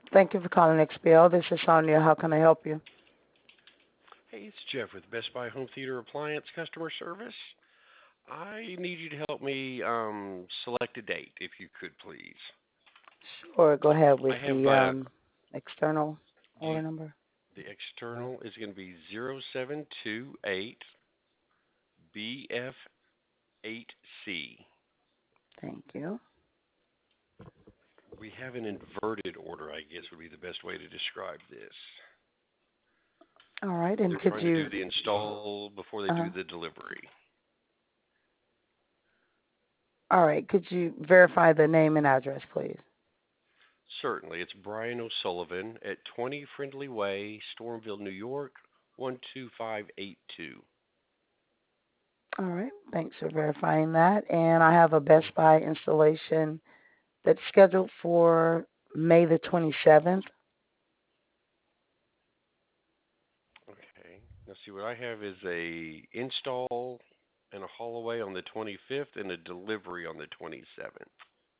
Thank you for calling XPL. This is Sonia. How can I help you? Hey, it's Jeff with Best Buy Home Theater Appliance Customer Service. I need you to help me select a date, if you could, please. Sure. Go ahead with I have the external you, order number. the external is going to be 0728 BF8C. Thank you. We have an inverted order, I guess would be the best way to describe this. All right. And They're could trying to you? do the install before they do Uh, the delivery. all right. Could you verify the name and address, please? Certainly. It's Brian O'Sullivan at 20 Friendly Way, Stormville, New York, 12582. All right. Thanks for verifying that. And I have a Best Buy installation that's scheduled for May the 27th. Okay. Now see what I have is a install and a haul away on the 25th and a delivery on the 27th.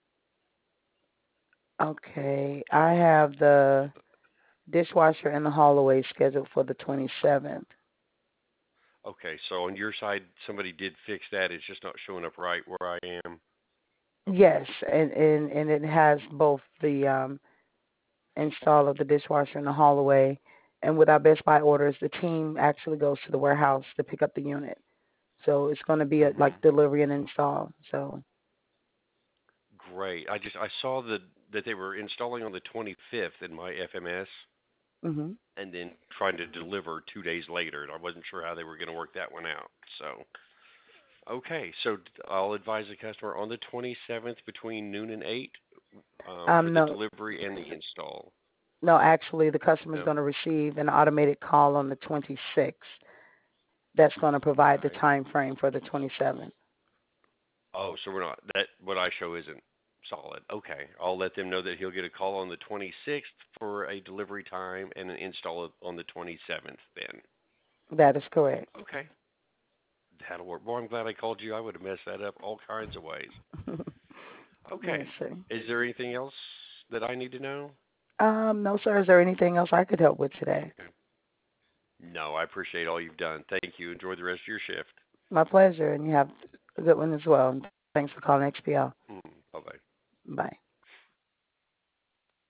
Okay. I have the dishwasher in the hallway scheduled for the 27th. Okay, so on your side somebody did fix that. It's just not showing up right where I am. Okay. Yes, and it has both the install of the dishwasher in the hallway, and with our Best Buy orders, the team actually goes to the warehouse to pick up the unit. So it's going to be a, Mhm. like delivery and install. So Great. I saw that they were installing on the 25th in my FMS mhm. and then trying to deliver 2 days later, and I wasn't sure how they were going to work that one out. So, okay, so I'll advise the customer on the 27th between noon and 8 for the No, delivery and the install. no, actually, the customer is No? going to receive an automated call on the 26th. That's going to provide the Okay. time frame for the 27th. Oh, so we're not, that, what I show isn't solid. Okay. I'll let them know that he'll get a call on the 26th for a delivery time and an install on the 27th then. That is correct. Okay. That'll work. Boy, I'm glad I called you. I would have messed that up all kinds of ways. Let's Okay. see. Is there anything else that I need to know? No, sir. Is there anything else I could help with today? Okay. No, I appreciate all you've done. Thank you. Enjoy the rest of your shift. My pleasure, and you have a good one as well. Thanks for calling XPL. Bye bye. Bye.